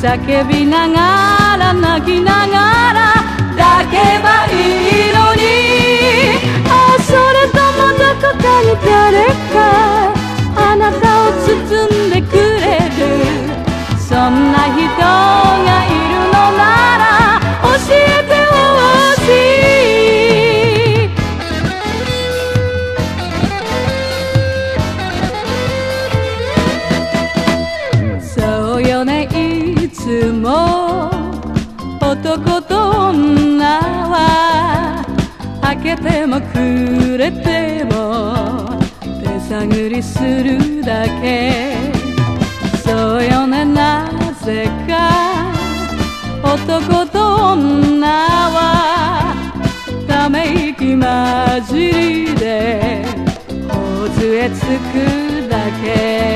叫びながら泣きながら抱けばいいのに、それともどこかに誰かあなたを包んでくれる、そんな人がいるのなら教えてほしい。そうよね、いつも男と女は開けてもくれても手探りするだけ。そうよね、なぜか男と女はため息混じりで頬杖つくだけ。